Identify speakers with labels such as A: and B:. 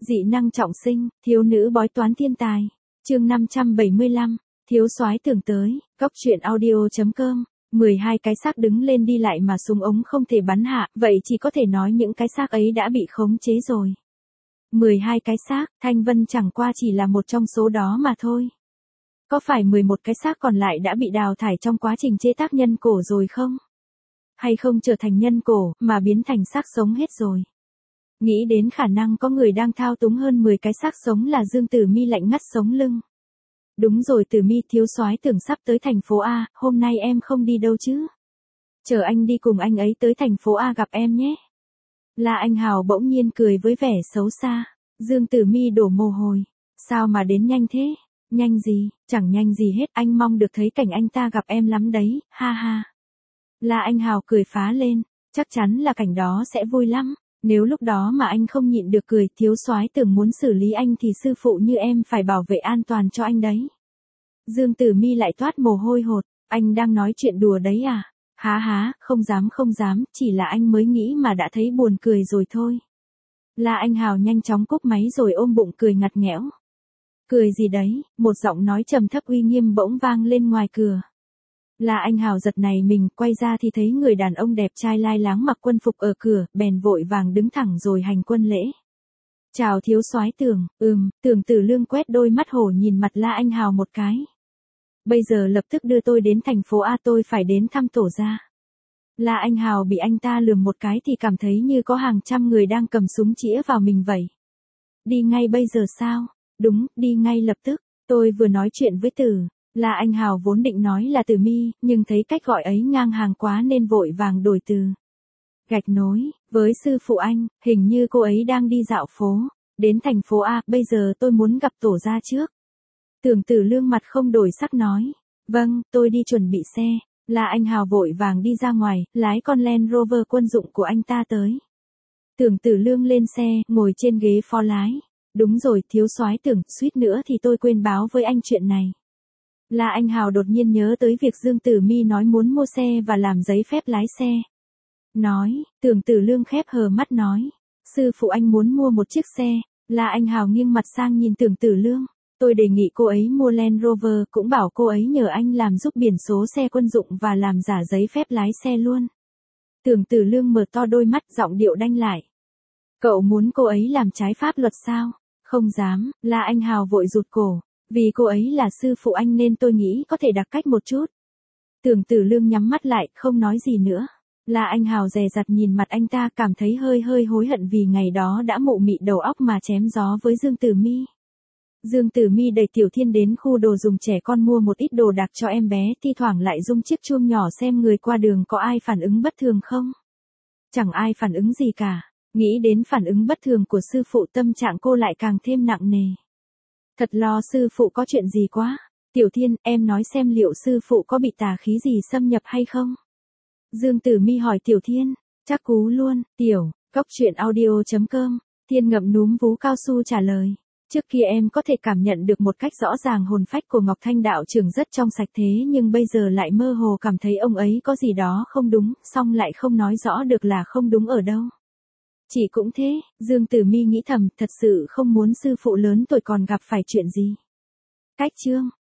A: Dị năng trọng sinh, thiếu nữ bói toán thiên tài. Chương 575, thiếu soái tưởng tới, Cóc truyện audio.com. 12 cái xác đứng lên đi lại mà súng ống không thể bắn hạ, vậy chỉ có thể nói những cái xác ấy đã bị khống chế rồi. 12 cái xác, Thanh Vân chẳng qua chỉ là một trong số đó mà thôi. Có phải 11 cái xác còn lại đã bị đào thải trong quá trình chế tác nhân cổ rồi không? Hay không trở thành nhân cổ, mà biến thành xác sống hết rồi? Nghĩ đến khả năng có người đang thao túng hơn 10 cái xác sống là Dương Tử Mi lạnh ngắt sống lưng. Đúng rồi Tử Mi, thiếu soái tưởng sắp tới thành phố A, hôm nay em không đi đâu chứ? Chờ anh đi cùng anh ấy tới thành phố A gặp em nhé. La Anh Hào bỗng nhiên cười với vẻ xấu xa. Dương Tử Mi đổ mồ hôi. Sao mà đến nhanh thế? Nhanh gì, chẳng nhanh gì hết, anh mong được thấy cảnh anh ta gặp em lắm đấy, ha ha. La Anh Hào cười phá lên, chắc chắn là cảnh đó sẽ vui lắm. Nếu lúc đó mà anh không nhịn được cười, thiếu soái tưởng muốn xử lý anh thì sư phụ như em phải bảo vệ an toàn cho anh đấy. Dương Tử Mi lại toát mồ hôi hột, anh đang nói chuyện đùa đấy à? Há há, không dám, chỉ là anh mới nghĩ mà đã thấy buồn cười rồi thôi. La Anh Hào nhanh chóng cúp máy rồi ôm bụng cười ngặt nghẽo. Cười gì đấy, một giọng nói trầm thấp uy nghiêm bỗng vang lên ngoài cửa. La Anh Hào giật này mình, quay ra thì thấy người đàn ông đẹp trai lai láng mặc quân phục ở cửa, bèn vội vàng đứng thẳng rồi hành quân lễ. Chào thiếu soái Tưởng, Tưởng Tử Lương quét đôi mắt hổ nhìn mặt La Anh Hào một cái. Bây giờ lập tức đưa tôi đến thành phố A, tôi phải đến thăm tổ gia. La Anh Hào bị anh ta lườm một cái thì cảm thấy như có hàng trăm người đang cầm súng chĩa vào mình vậy. Đi ngay bây giờ sao? Đúng, đi ngay lập tức, tôi vừa nói chuyện với La Anh Hào vốn định nói là Tử Mi, nhưng thấy cách gọi ấy ngang hàng quá nên vội vàng đổi từ. Gạch nối, với sư phụ anh, hình như cô ấy đang đi dạo phố, đến thành phố A, bây giờ tôi muốn gặp tổ gia trước. Tưởng Tử Lương mặt không đổi sắc nói, vâng, tôi đi chuẩn bị xe. La Anh Hào vội vàng đi ra ngoài, lái con Land Rover quân dụng của anh ta tới. Tưởng Tử Lương lên xe, ngồi trên ghế phó lái. Đúng rồi, thiếu soái Tưởng, suýt nữa thì tôi quên báo với anh chuyện này. La Anh Hào đột nhiên nhớ tới việc Dương Tử Mi nói muốn mua xe và làm giấy phép lái xe. Tưởng Tử Lương khép hờ mắt nói, sư phụ anh muốn mua một chiếc xe. La Anh Hào nghiêng mặt sang nhìn Tưởng Tử Lương, tôi đề nghị cô ấy mua Land Rover, cũng bảo cô ấy nhờ anh làm giúp biển số xe quân dụng và làm giả giấy phép lái xe luôn. Tưởng Tử Lương mở to đôi mắt, giọng điệu đanh lại. Cậu muốn cô ấy làm trái pháp luật sao? Không dám, La Anh Hào vội rụt cổ. Vì cô ấy là sư phụ anh nên tôi nghĩ có thể đặc cách một chút. Tưởng Tử Lương nhắm mắt lại, không nói gì nữa. La Anh Hào dè dặt nhìn mặt anh ta, cảm thấy hơi hối hận vì ngày đó đã mụ mị đầu óc mà chém gió với Dương Tử Mi. Dương Tử Mi đẩy Tiểu Thiên đến khu đồ dùng trẻ con mua một ít đồ đạc cho em bé, thi thoảng lại rung chiếc chuông nhỏ xem người qua đường có ai phản ứng bất thường không. Chẳng ai phản ứng gì cả. Nghĩ đến phản ứng bất thường của sư phụ, tâm trạng cô lại càng thêm nặng nề. Thật lo sư phụ có chuyện gì quá. Tiểu Thiên, em nói xem liệu sư phụ có bị tà khí gì xâm nhập hay không? Dương Tử Mi hỏi Tiểu Thiên. Chắc cú luôn, Cóc truyện audio.com. Thiên ngậm núm vú cao su trả lời. Trước kia em có thể cảm nhận được một cách rõ ràng hồn phách của Ngọc Thanh đạo trưởng rất trong sạch, thế nhưng bây giờ lại mơ hồ cảm thấy ông ấy có gì đó không đúng, song lại không nói rõ được là không đúng ở đâu. Chỉ cũng thế, Dương Tử Mi nghĩ thầm, thật sự không muốn sư phụ lớn tuổi còn gặp phải chuyện gì. Cách chương